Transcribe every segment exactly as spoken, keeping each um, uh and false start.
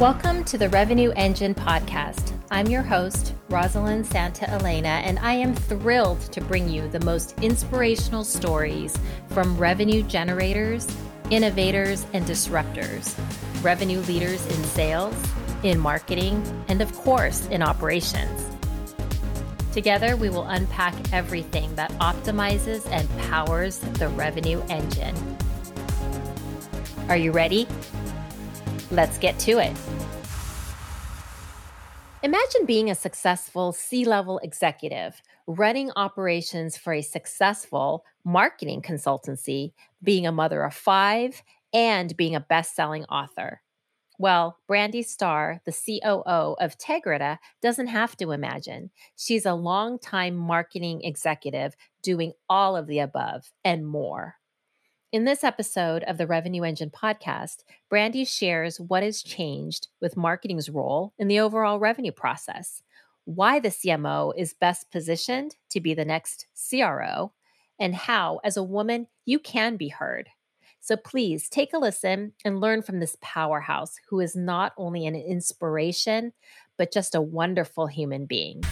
Welcome to the Revenue Engine podcast. I'm your host, Rosalind Santa Elena, and I am thrilled to bring you the most inspirational stories from revenue generators, innovators, and disruptors, revenue leaders in sales, in marketing, and of course, in operations. Together, we will unpack everything that optimizes and powers the revenue engine. Are you ready? Let's get to it. Imagine being a successful C-level executive, running operations for a successful marketing consultancy, being a mother of five, and being a best-selling author. Well, Brandy Starr, the C O O of Tegrita, doesn't have to imagine. She's a longtime marketing executive doing all of the above and more. In this episode of the Revenue Engine podcast, Brandy shares what has changed with marketing's role in the overall revenue process, why the C M O is best positioned to be the next C R O, and how, as a woman, you can be heard. So please take a listen and learn from this powerhouse who is not only an inspiration, but just a wonderful human being.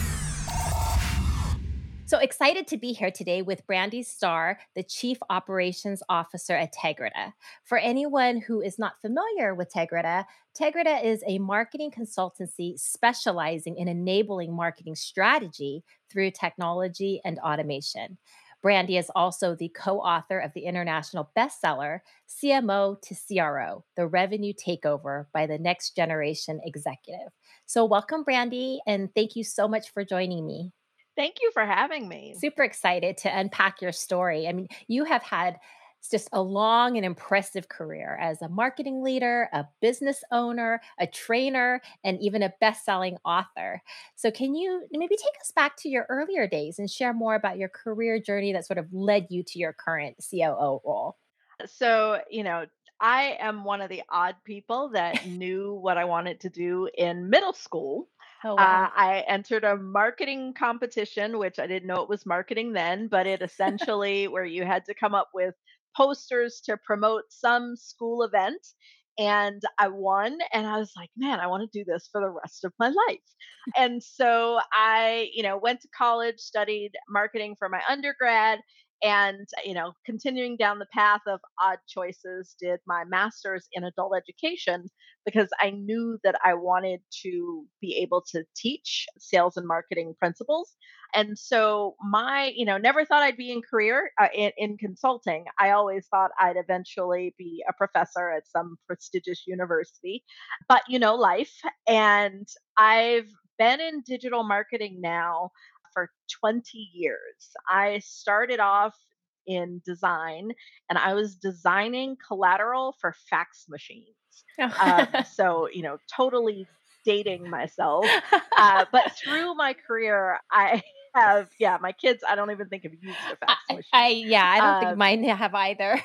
So excited to be here today with Brandy Starr, the Chief Operations Officer at Tegrita. For anyone who is not familiar with Tegrita, Tegrita is a marketing consultancy specializing in enabling marketing strategy through technology and automation. Brandy is also the co-author of the international bestseller, C M O to C R O, The Revenue Takeover by the Next Generation Executive. So welcome, Brandy, and thank you so much for joining me. Thank you for having me. Super excited to unpack your story. I mean, you have had just a long and impressive career as a marketing leader, a business owner, a trainer, and even a best-selling author. So can you maybe take us back to your earlier days and share more about your career journey that sort of led you to your current C O O role? So, you know, I am one of the odd people that knew what I wanted to do in middle school. Oh, Uh, wow. I entered a marketing competition, which I didn't know it was marketing then, but it essentially where you had to come up with posters to promote some school event. And I won, and I was like, man, I want to do this for the rest of my life. And so I, you know, went to college, studied marketing for my undergrad, and you know continuing down the path of odd choices, did my master's in adult education because I knew that I wanted to be able to teach sales and marketing principles. And so my, you know never thought I'd be in career uh, in, in consulting. I always thought I'd eventually be a professor at some prestigious university, but you know life. And I've been in digital marketing now for twenty years. I started off in design, and I was designing collateral for fax machines. Um, so, you know, totally dating myself. Uh, but through my career, I have, yeah, my kids, I don't even think have used a fax I, machine. I yeah, I don't think Um, mine have either.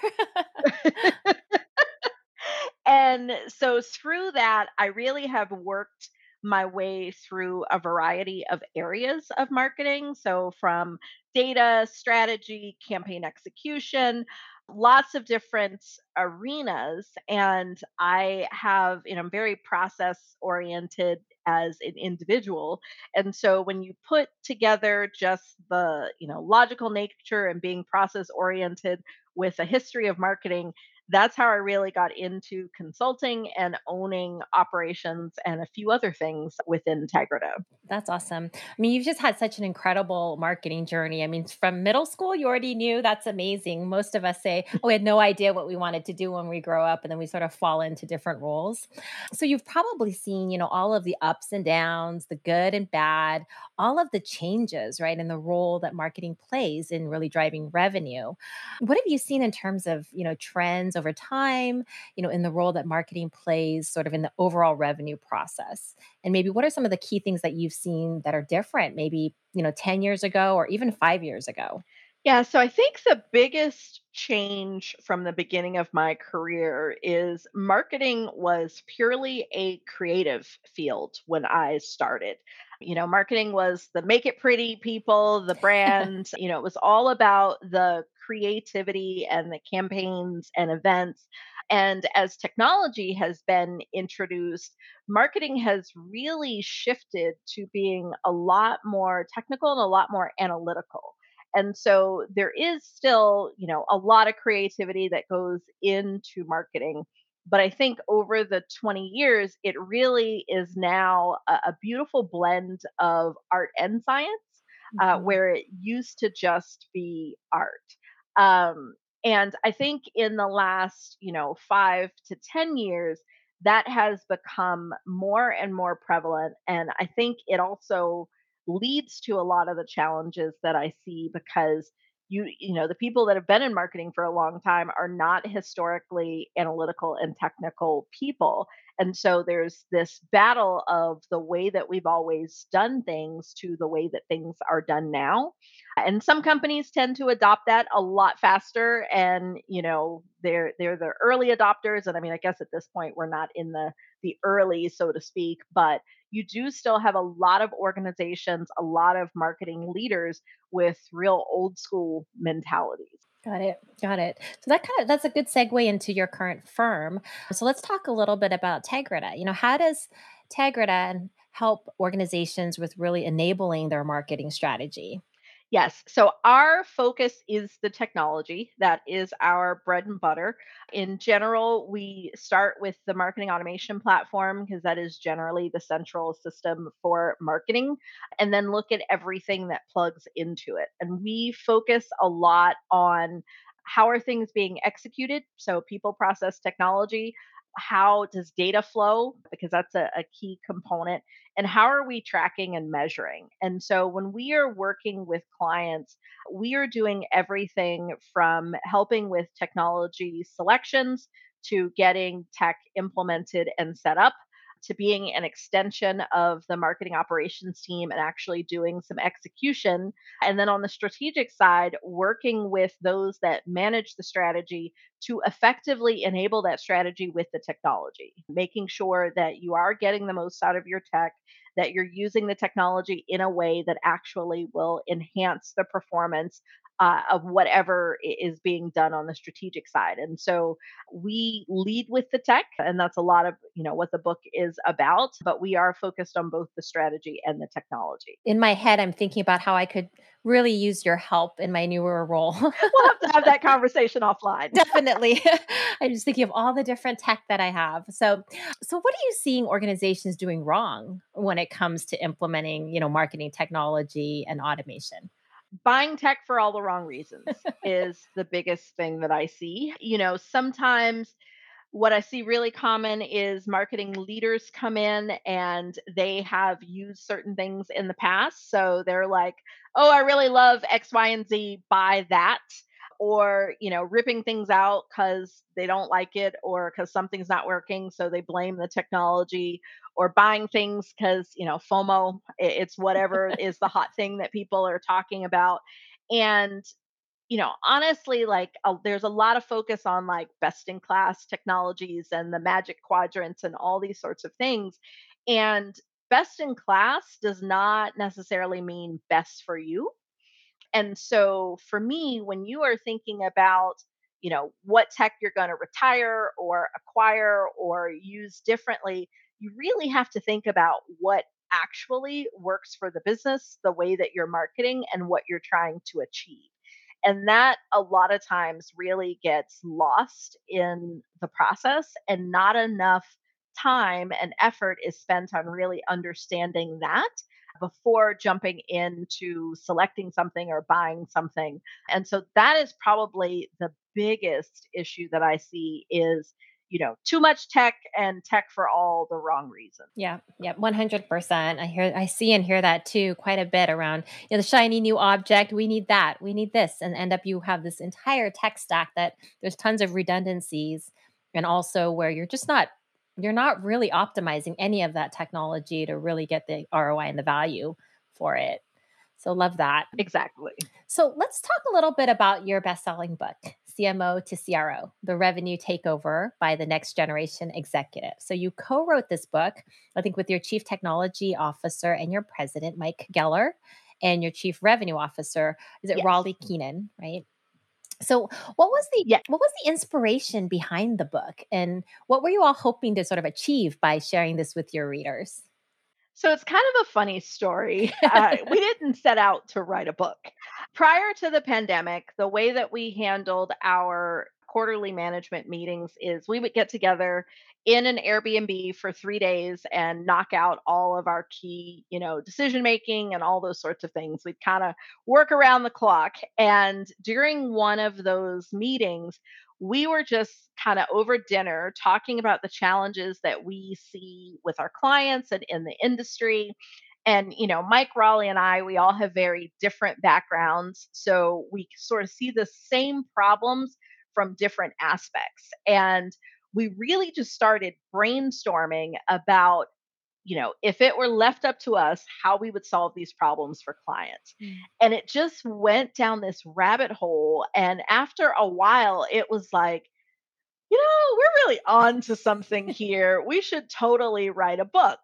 and so through that, I really have worked my way through a variety of areas of marketing. So from data, strategy, campaign execution, lots of different arenas. And I have, you know, I'm very process oriented as an individual. And so when you put together just the, you know, logical nature and being process oriented with a history of marketing, that's how I really got into consulting and owning operations and a few other things within Tegrita. That's awesome. I mean, you've just had such an incredible marketing journey. I mean, from middle school, you already knew. That's amazing. Most of us say, oh, we had no idea what we wanted to do when we grow up, and then we sort of fall into different roles. So you've probably seen, you know, all of the ups and downs, the good and bad, all of the changes, right, in the role that marketing plays in really driving revenue. What have you seen in terms of, you know, trends over time, you know, in the role that marketing plays sort of in the overall revenue process? And maybe what are some of the key things that you've seen that are different, maybe, you know, ten years ago or even five years ago? Yeah, so I think the biggest change from the beginning of my career is marketing was purely a creative field when I started. You know, marketing was the make it pretty people, the brand, you know, it was all about the creativity and the campaigns and events. And as technology has been introduced, marketing has really shifted to being a lot more technical and a lot more analytical. And so there is still, you know, a lot of creativity that goes into marketing. But I think over the twenty years, it really is now a, a beautiful blend of art and science, uh, Mhm. where it used to just be art. Um, and I think in the last, you know, five to ten years, that has become more and more prevalent. And I think it also leads to a lot of the challenges that I see because you you know the people that have been in marketing for a long time are not historically analytical and technical people, and so there's this battle of the way that we've always done things to the way that things are done now. And some companies tend to adopt that a lot faster, and you know they're they're the early adopters. And I mean, I guess at this point we're not in the the early, so to speak, but you do still have a lot of organizations, a lot of marketing leaders with real old school mentalities. Got it. Got it. So that kind of that's a good segue into your current firm. So let's talk a little bit about Tegrita. You know, how does Tegrita help organizations with really enabling their marketing strategy? Yes. So our focus is the technology. That is our bread and butter. In general, we start with the marketing automation platform because that is generally the central system for marketing, and then look at everything that plugs into it. And we focus a lot on how are things being executed? So people, process, technology. How does data flow? Because that's a, a key component, and how are we tracking and measuring? And so when we are working with clients, we are doing everything from helping with technology selections to getting tech implemented and set up to being an extension of the marketing operations team and actually doing some execution. And then on the strategic side, working with those that manage the strategy to effectively enable that strategy with the technology, making sure that you are getting the most out of your tech, that you're using the technology in a way that actually will enhance the performance uh, of whatever i- is being done on the strategic side. And so we lead with the tech, and that's a lot of you know what the book is about. But we are focused on both the strategy and the technology. In my head, I'm thinking about how I could really use your help in my newer role. We'll have to have that conversation offline. Definitely. I'm just thinking of all the different tech that I have. So, so what are you seeing organizations doing wrong when it comes to implementing, you know, marketing technology and automation? Buying tech for all the wrong reasons is the biggest thing that I see. You know, sometimes what I see really common is marketing leaders come in and they have used certain things in the past. So they're like, oh, I really love X, Y, and Z, buy that. Or, you know, ripping things out because they don't like it or because something's not working. So they blame the technology, or buying things because, you know, FOMO, i- it's whatever is the hot thing that people are talking about. And you know, honestly, like uh, there's a lot of focus on like best in class technologies and the magic quadrants and all these sorts of things. And best in class does not necessarily mean best for you. And so for me, when you are thinking about, you know, what tech you're going to retire or acquire or use differently, you really have to think about what actually works for the business, the way that you're marketing, and what you're trying to achieve. And that a lot of times really gets lost in the process, and not enough time and effort is spent on really understanding that before jumping into selecting something or buying something. And so that is probably the biggest issue that I see is, you know, too much tech and tech for all the wrong reasons. Yeah, yeah, one hundred percent. I hear I see and hear that too quite a bit around, you know, the shiny new object, we need that, we need this, and end up you have this entire tech stack that there's tons of redundancies, and also where you're just not you're not really optimizing any of that technology to really get the R O I and the value for it. So love that. Exactly. So let's talk a little bit about your best-selling book, C M O to C R O: The Revenue Takeover by the Next Generation Executive. So you co-wrote this book, I think, with your chief technology officer and your president, Mike Geller, and your chief revenue officer, is it Yes. Raleigh Keenan, right? So, what was the Yeah. what was the inspiration behind the book, and what were you all hoping to sort of achieve by sharing this with your readers? So it's kind of a funny story. Uh, we didn't set out to write a book. Prior to the pandemic, the way that we handled our quarterly management meetings is we would get together in an Airbnb for three days and knock out all of our key, you know, decision making and all those sorts of things. We'd kind of work around the clock. And during one of those meetings, we were just kind of over dinner talking about the challenges that we see with our clients and in the industry. And, you know, Mike Raleigh and I, we all have very different backgrounds. So we sort of see the same problems from different aspects. And we really just started brainstorming about, you know, if it were left up to us, how we would solve these problems for clients. Mm. And it just went down this rabbit hole. And after a while, it was like, you know, we're really on to something here. We should totally write a book.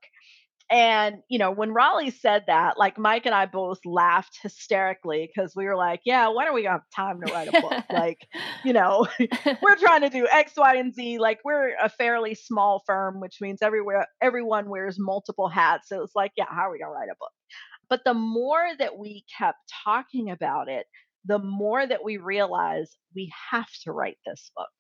And, you know, when Raleigh said that, like Mike and I both laughed hysterically because we were like, yeah, when are we going to have time to write a book? Like, you know, we're trying to do X, Y, and Z. Like, we're a fairly small firm, which means everywhere, everyone wears multiple hats. So it's like, yeah, how are we going to write a book? But the more that we kept talking about it, the more that we realized we have to write this book.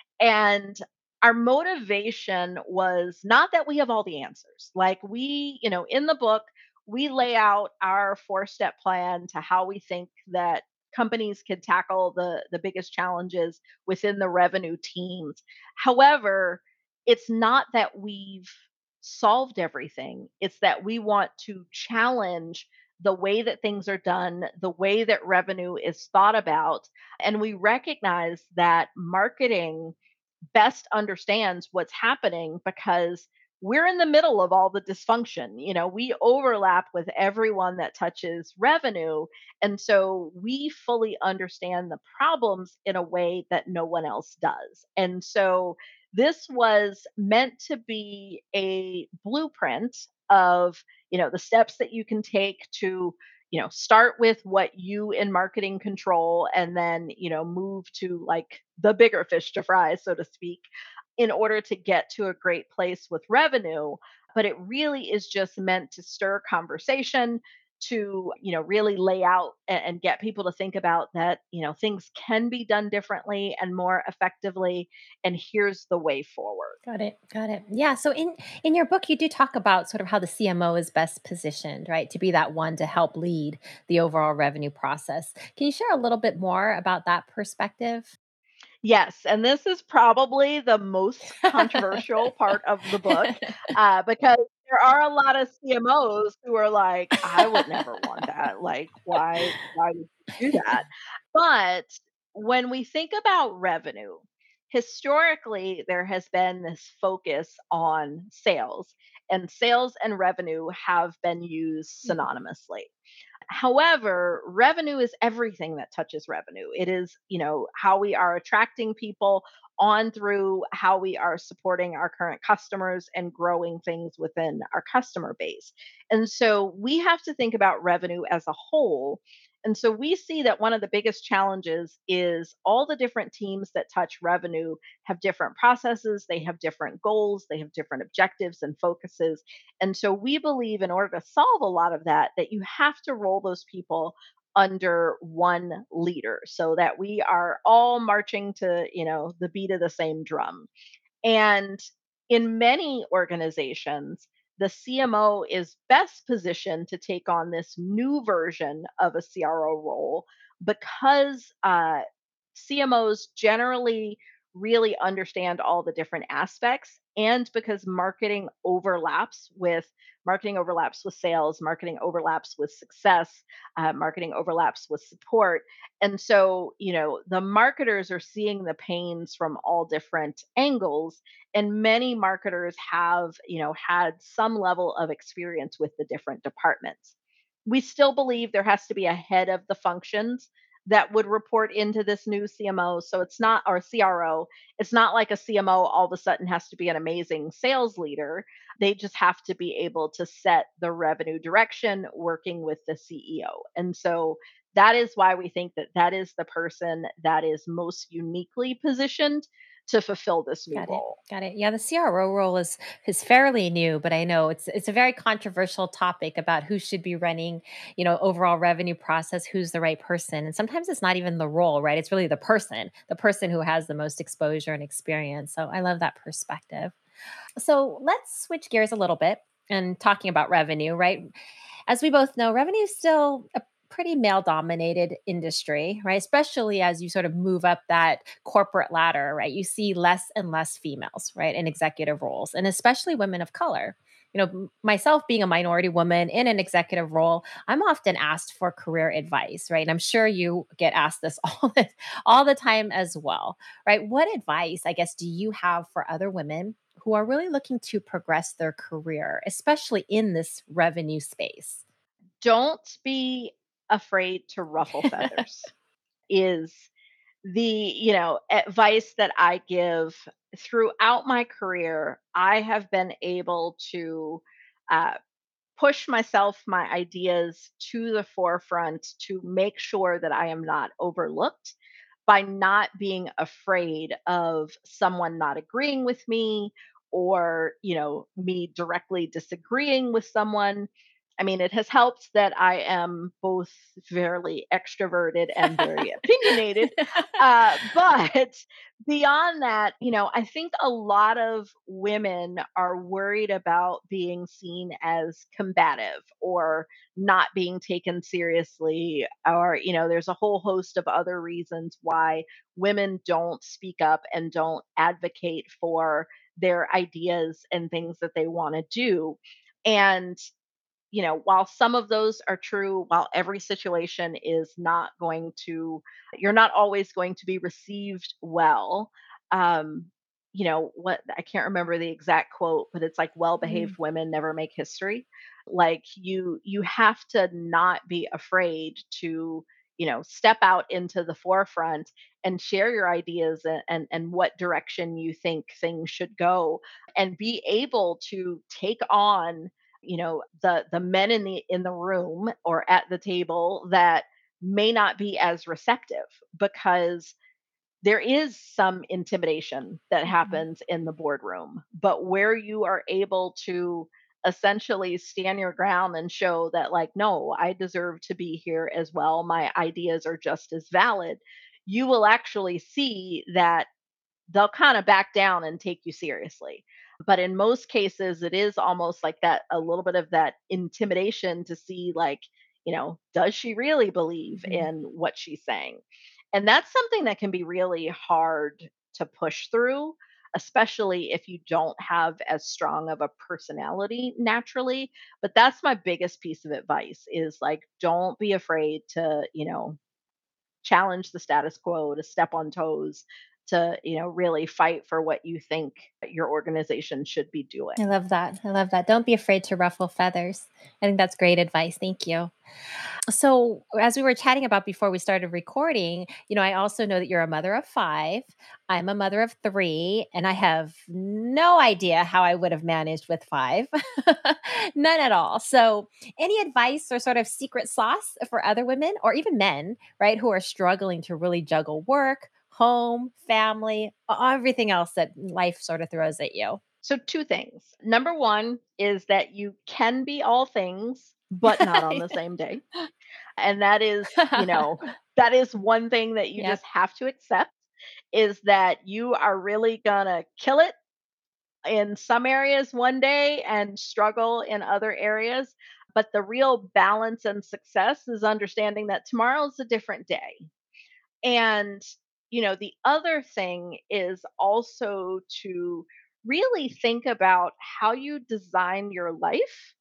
And our motivation was not that we have all the answers. Like we, you know, in the book, we lay out our four step plan to how we think that companies can tackle the the biggest challenges within the revenue teams. However, it's not that we've solved everything. It's that we want to challenge the way that things are done, the way that revenue is thought about, and we recognize that marketing best understands what's happening because we're in the middle of all the dysfunction. You know, we overlap with everyone that touches revenue. And so we fully understand the problems in a way that no one else does. And so this was meant to be a blueprint of, you know, the steps that you can take to, you know, start with what you in marketing control and then, you know, move to like the bigger fish to fry, so to speak, in order to get to a great place with revenue. But it really is just meant to stir conversation, to, you know, really lay out a- and get people to think about that, you know, things can be done differently and more effectively. And here's the way forward. Got it. Got it. Yeah. So in in your book, you do talk about sort of how the C M O is best positioned, right, to be that one to help lead the overall revenue process. Can you share a little bit more about that perspective? Yes, and this is probably the most controversial part of the book, uh, because there are a lot of C M Os who are like, "I would never want that. Like, why why would you do that?" But when we think about revenue, historically, there has been this focus on sales, and sales and revenue have been used Mhm. synonymously. However, revenue is everything that touches revenue. It is, you know, how we are attracting people on through how we are supporting our current customers and growing things within our customer base. And so we have to think about revenue as a whole. And so we see that one of the biggest challenges is all the different teams that touch revenue have different processes, they have different goals, they have different objectives and focuses. And so we believe in order to solve a lot of that, that you have to roll those people under one leader so that we are all marching to, you know, the beat of the same drum. And in many organizations, the C M O is best positioned to take on this new version of a C R O role because uh, C M Os generally really understand all the different aspects and because marketing overlaps with marketing overlaps with sales, marketing overlaps with success, uh, marketing overlaps with support. And so, you know, the marketers are seeing the pains from all different angles, and many marketers have, you know, had some level of experience with the different departments. We still believe there has to be a head of the functions that would report into this new C M O. So it's not, or C R O, it's not like a C M O all of a sudden has to be an amazing sales leader. They just have to be able to set the revenue direction working with the C E O. And so that is why we think that that is the person that is most uniquely positioned to fulfill this new Got it. role. Got it. Yeah, the C R O role is is fairly new, but I know it's it's a very controversial topic about who should be running, you know, overall revenue process, who's the right person. And sometimes it's not even the role, right? It's really the person, the person who has the most exposure and experience. So I love that perspective. So let's switch gears a little bit and talking about revenue, right? As we both know, revenue is still a pretty male dominated industry, right? Especially as you sort of move up that corporate ladder, right? You see less and less females, right, in executive roles, and especially women of color. You know, m- myself being a minority woman in an executive role, I'm often asked for career advice, right? And I'm sure you get asked this all the, all the time as well, right? What advice, I guess, do you have for other women who are really looking to progress their career, especially in this revenue space? Don't be afraid to ruffle feathers is the, you know, advice that I give throughout my career. I have been able to uh, push myself, my ideas to the forefront to make sure that I am not overlooked by not being afraid of someone not agreeing with me or, you know, me directly disagreeing with someone. I mean, it has helped that I am both fairly extroverted and very opinionated. Uh, but beyond that, you know, I think a lot of women are worried about being seen as combative or not being taken seriously, or, you know, there's a whole host of other reasons why women don't speak up and don't advocate for their ideas and things that they want to do. And you know, while some of those are true, while every situation is not going to, you're not always going to be received well. Um, you know, what I can't remember the exact quote, but it's like well-behaved Mm, women never make history. Like you, you have to not be afraid to, you know, step out into the forefront and share your ideas and, and and what direction you think things should go and be able to take on, you know, the the men in the in the room or at the table that may not be as receptive, because there is some intimidation that mhm. happens in the boardroom, but where you are able to essentially stand your ground and show that, like, no, I deserve to be here as well, my ideas are just as valid, you will actually see that they'll kind of back down and take you seriously. But in most cases, it is almost like that, a little bit of that intimidation to see, like, you know, does she really believe Mhm. in what she's saying? And that's something that can be really hard to push through, especially if you don't have as strong of a personality naturally. But that's my biggest piece of advice is like, don't be afraid to, you know, challenge the status quo, to step on toes, to, you know, really fight for what you think your organization should be I doing. love that. I love that. Don't be afraid to ruffle feathers. I think that's great advice. Thank you. So, as we were chatting about before we started recording, you know, I also know that you're a mother of five. I'm a mother of three, and I have no idea how I would have managed with five. None at all. So, any advice or sort of secret sauce for other women or even men, right, who are struggling to really juggle work, home, family, e- everything else that life sort of throws at you? So, two things. Number one is that you can be all things, but not on the same day. And that is, you know, that is one thing that you Yep. just have to accept, is that you are really gonna kill it in some areas one day and struggle in other areas. But the real balance and success is understanding that tomorrow's a different day. And, you know, the other thing is also to really think about how you design your life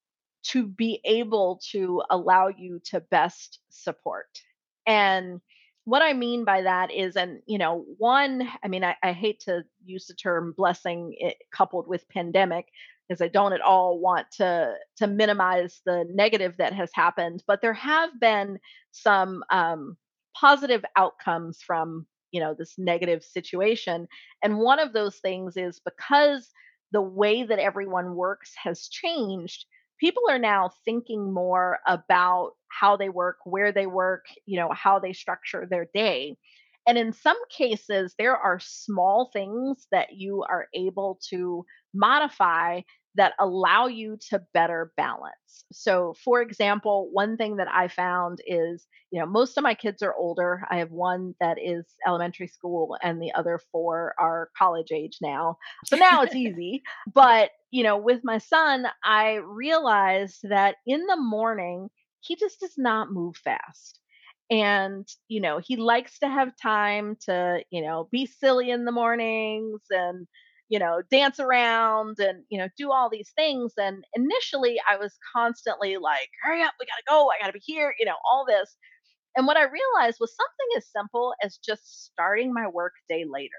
to be able to allow you to best support. And what I mean by that is, and you know, one, I mean, I, I hate to use the term blessing it coupled with pandemic, because I don't at all want to to minimize the negative that has happened, but there have been some um, positive outcomes from, you know, this negative situation. And one of those things is because the way that everyone works has changed, people are now thinking more about how they work, where they work, you know, how they structure their day. And in some cases, there are small things that you are able to modify that allow you to better balance. So, for example, one thing that I found is, you know, most of my kids are older. I have one that is elementary school and the other four are college age now. So now it's easy. But, you know, with my son, I realized that in the morning, he just does not move fast. And, you know, he likes to have time to, you know, be silly in the mornings and, you know, dance around and, you know, do all these things. And initially I was constantly like, hurry up, we gotta go, I gotta be here, you know, all this. And what I realized was something as simple as just starting my work day later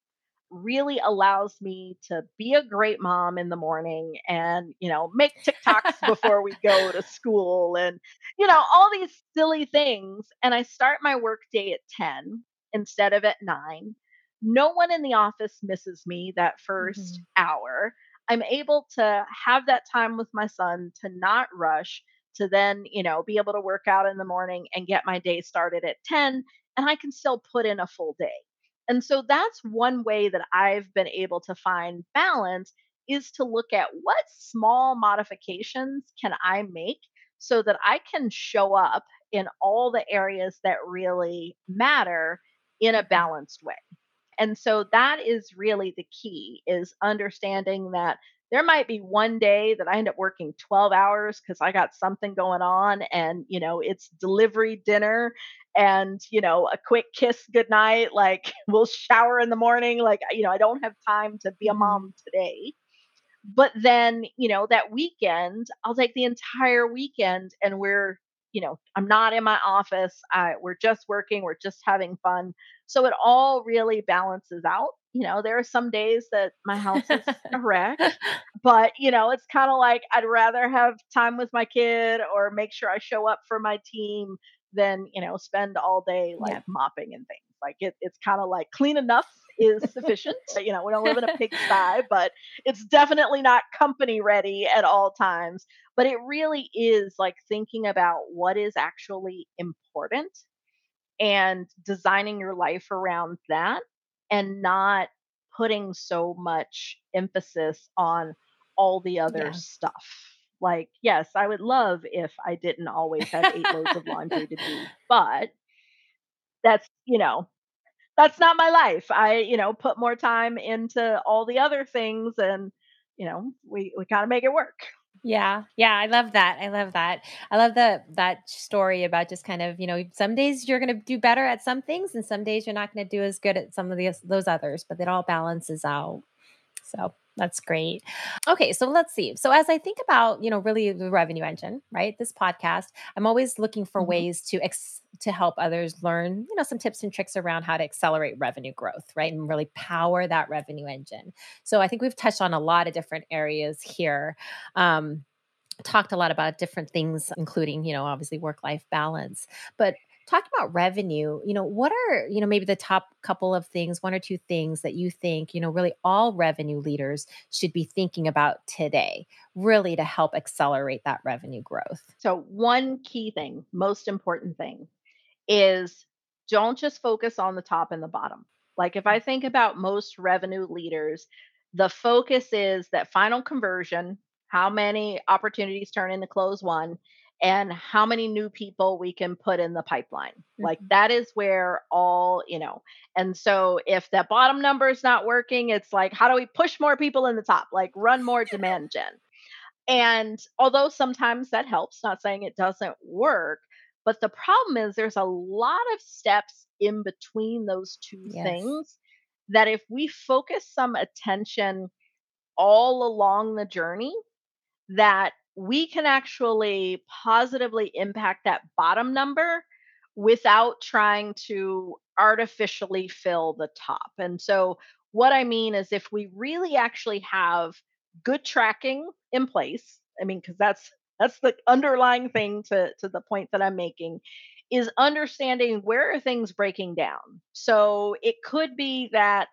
really allows me to be a great mom in the morning and, you know, make TikToks before we go to school and, you know, all these silly things. And I start my work day at ten instead of at nine. No one in the office misses me that first Mhm. hour. I'm able to have that time with my son to not rush, to then, you know, be able to work out in the morning and get my day started at ten. And I can still put in a full day. And so that's one way that I've been able to find balance is to look at what small modifications can I make so that I can show up in all the areas that really matter in a Mhm. balanced way. And so that is really the key is understanding that there might be one day that I end up working twelve hours because I got something going on and, you know, it's delivery dinner and, you know, a quick kiss goodnight. Like we'll shower in the morning. Like, you know, I don't have time to be a Mhm. mom today. But then, you know, that weekend, I'll take the entire weekend and we're, you know, I'm not in my office. I, we're just working, we're just having fun. So it all really balances out. You know, there are some days that my house is a wreck, but, you know, it's kind of like I'd rather have time with my kid or make sure I show up for my team than, you know, spend all day like Yep. mopping and things. Like it, it's kind of like clean enough is sufficient. You know, we don't live in a pigsty, but it's definitely not company ready at all times. But it really is like thinking about what is actually important and designing your life around that and not putting so much emphasis on all the other Yeah. stuff. Like, yes, I would love if I didn't always have eight loads of laundry to do, but that's, you know, that's not my life. I, you know, put more time into all the other things and, you know, we we kind of make it work. Yeah. Yeah, I love that. I love that. I love the that story about just kind of, you know, some days you're going to do better at some things and some days you're not going to do as good at some of the those others, but it all balances out. So that's great. Okay, so let's see. So as I think about, you know, really the revenue engine, right? This podcast, I'm always looking for Mhm. ways to ex- to help others learn, you know, some tips and tricks around how to accelerate revenue growth, right? And really power that revenue engine. So I think we've touched on a lot of different areas here. Um, talked a lot about different things, including, you know, obviously work life balance. But talking about revenue, you know, what are, you know, maybe the top couple of things, one or two things that you think, you know, really all revenue leaders should be thinking about today, really to help accelerate that revenue growth? So one key thing, most important thing is don't just focus on the top and the bottom. Like if I think about most revenue leaders, the focus is that final conversion, how many opportunities turn into close one, and how many new people we can put in the pipeline. Like Mhm. that is where all, you know, and so if that bottom number is not working, it's like, how do we push more people in the top? Like run more demand gen. And although sometimes that helps, not saying it doesn't work, but the problem is there's a lot of steps in between those two Yes. things that if we focus some attention all along the journey, that we can actually positively impact that bottom number without trying to artificially fill the top. And so, what I mean is, if we really actually have good tracking in place, I mean, because that's that's the underlying thing to to the point that I'm making is understanding where are things breaking down. So it could be that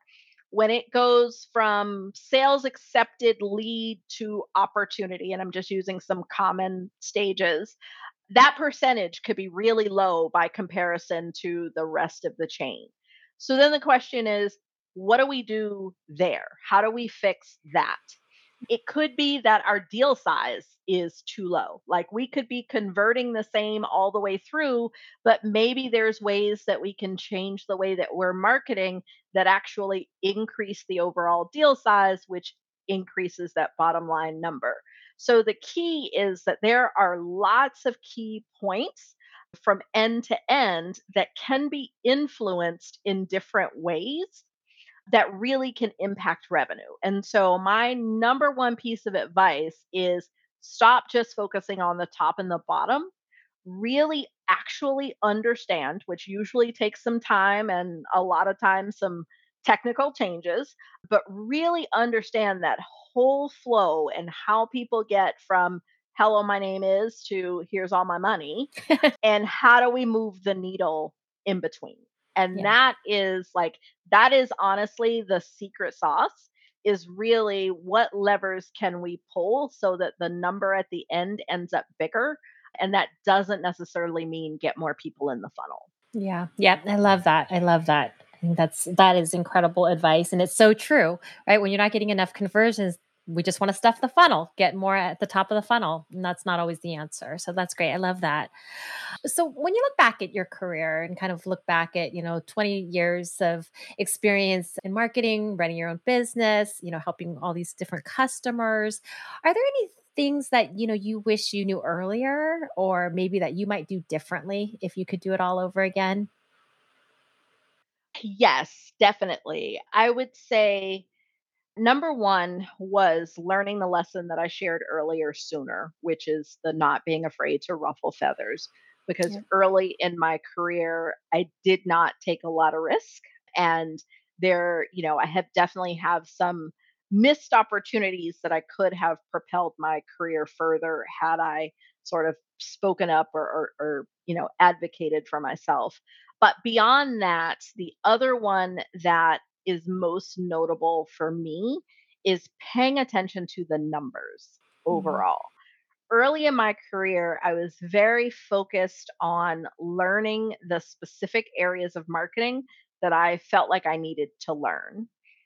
when it goes from sales accepted lead to opportunity, and I'm just using some common stages, that percentage could be really low by comparison to the rest of the chain. So then the question is, what do we do there? How do we fix that? It could be that our deal size is too low. Like we could be converting the same all the way through, but maybe there's ways that we can change the way that we're marketing that actually increase the overall deal size, which increases that bottom line number. So the key is that there are lots of key points from end to end that can be influenced in different ways that really can impact revenue. And so my number one piece of advice is stop just focusing on the top and the bottom. Really actually understand, which usually takes some time and a lot of times some technical changes, but really understand that whole flow and how people get from hello, my name is to here's all my money, and how do we move the needle in between. And Yeah. that is like that is honestly the secret sauce, is really what levers can we pull so that the number at the end ends up bigger, and that doesn't necessarily mean get more people in the funnel. Yeah. Yeah. I love that. I love that. I think that's that is incredible advice. And it's so true, right? When you're not getting enough conversions, we just want to stuff the funnel, get more at the top of the funnel. And that's not always the answer. So that's great. I love that. So when you look back at your career and kind of look back at, you know, twenty years of experience in marketing, running your own business, you know, helping all these different customers, are there any things that, you know, you wish you knew earlier or maybe that you might do differently if you could do it all over again? Yes, definitely. I would say number one was learning the lesson that I shared earlier sooner, which is the not being afraid to ruffle feathers. Because Yeah. early in my career, I did not take a lot of risk. And there, you know, I have definitely have some missed opportunities that I could have propelled my career further had I sort of spoken up or, or, or you know, advocated for myself. But beyond that, the other one that is most notable for me is paying attention to the numbers Mhm. overall. Early in my career, I was very focused on learning the specific areas of marketing that I felt like I needed to learn.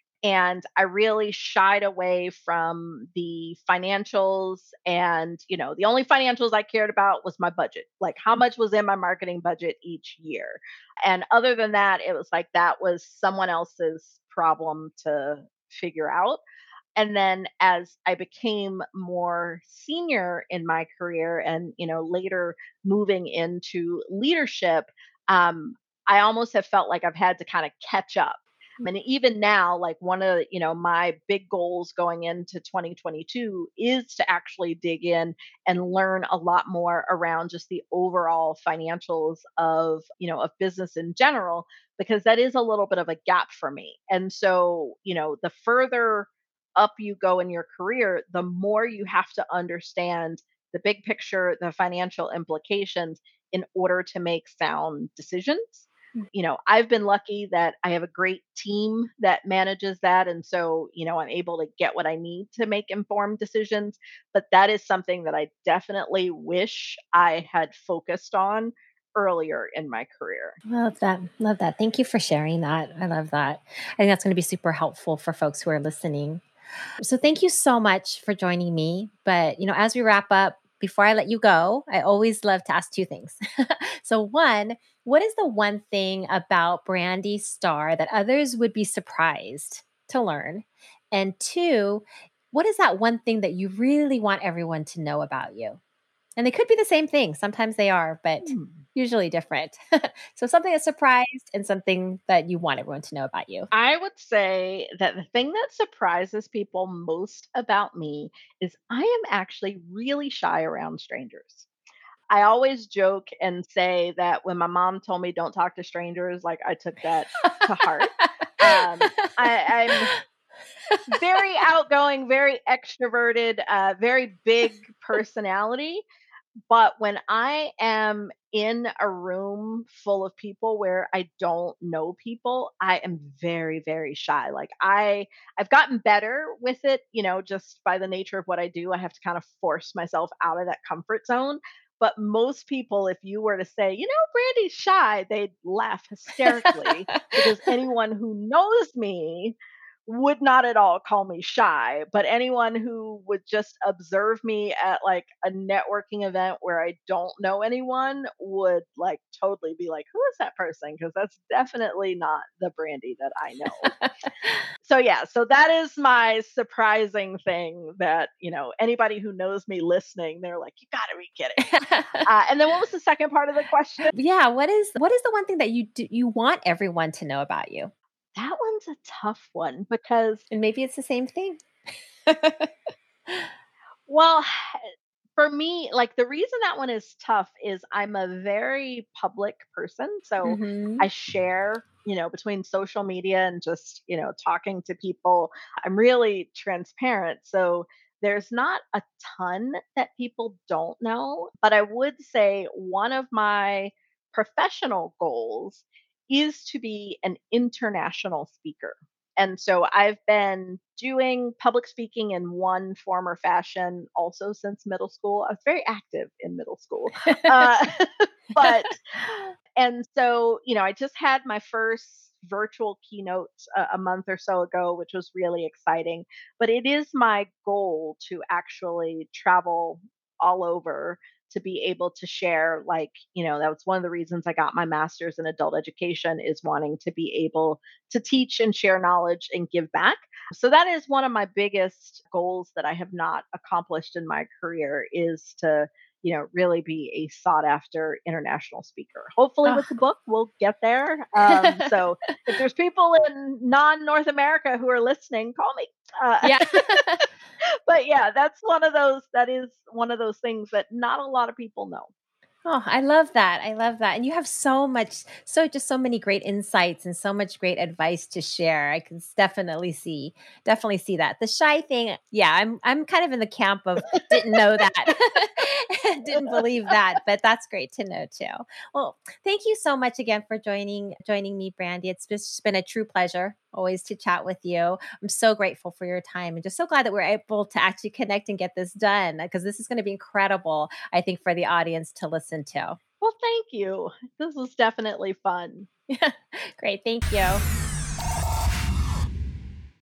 And I really shied away from the financials, and, you know, the only financials I cared about was my budget, like how much was in my marketing budget each year. And other than that, it was like that was someone else's problem to figure out. And then as I became more senior in my career and, you know, later moving into leadership, um, I almost have felt like I've had to kind of catch up. And even now, like one of, you know, my big goals going into twenty twenty-two is to actually dig in and learn a lot more around just the overall financials of, you know, of business in general, because that is a little bit of a gap for me. And so, you know, the further up you go in your career, the more you have to understand the big picture, the financial implications in order to make sound decisions. You know, I've been lucky that I have a great team that manages that. And so, you know, I'm able to get what I need to make informed decisions. But that is something that I definitely wish I had focused on earlier in my career. Love that. Love that. Thank you for sharing that. I love that. I think that's going to be super helpful for folks who are listening. So thank you so much for joining me. But, you know, as we wrap up, before I let you go, I always love to ask two things. So, one, what is the one thing about Brandy Star that others would be surprised to learn? And two, what is that one thing that you really want everyone to know about you? And they could be the same thing. Sometimes they are, but Hmm. usually different. So, something that surprised and something that you want everyone to know about you. I would say that the thing that surprises people most about me is I am actually really shy around strangers. I always joke and say that when my mom told me don't talk to strangers, like I took that to heart. Um, I, I'm very outgoing, very extroverted, uh, very big personality. But when I am in a room full of people where I don't know people, I am very, very shy. Like I I've gotten better with it, you know, just by the nature of what I do. I have to kind of force myself out of that comfort zone. But most people, if you were to say, you know, Brandy's shy, they'd laugh hysterically because anyone who knows me would not at all call me shy, but anyone who would just observe me at like a networking event where I don't know anyone would like totally be like, who is that person? Because that's definitely not the Brandy that I know. So, yeah, so that is my surprising thing that, you know, anybody who knows me listening, they're like, you gotta be kidding. Uh, and then what was the second part of the question? Yeah, what is what is the one thing that you do, you want everyone to know about you? That one's a tough one because, And maybe it's the same thing. well, for me, like the reason that one is tough is I'm a very public person. So I Mhm. share, you know, between social media and just, you know, talking to people. I'm really transparent. So there's not a ton that people don't know. But I would say one of my professional goals is to be an international speaker. And so I've been doing public speaking in one form or fashion also since middle school. I was very active in middle school. Uh, but, and so, you know, I just had my first virtual keynote a, a month or so ago, which was really exciting. But it is my goal to actually travel all over to be able to share, like, you know, that was one of the reasons I got my master's in adult education, is wanting to be able to teach and share knowledge and give back. So that is one of my biggest goals that I have not accomplished in my career, is to, you know, really be a sought after international speaker. Hopefully Oh. with the book we'll get there. Um, so if there's people in non North America who are listening, call me. Uh, Yeah. but yeah, that's one of those, that is one of those things that not a lot of people know. Oh, I love that. I love that. And you have so much, so just so many great insights and so much great advice to share. I can s- definitely see, definitely see that. The shy thing, yeah, I'm I'm kind of in the camp of didn't know that. Didn't believe that, but that's great to know too. Well, thank you so much again for joining joining me, Brandy. It's just been a true pleasure always to chat with you. I'm so grateful for your time and just so glad that we're able to actually connect and get this done, because this is going to be incredible, I think, for the audience to listen to. Well, thank you. This was definitely fun. Great. Thank you.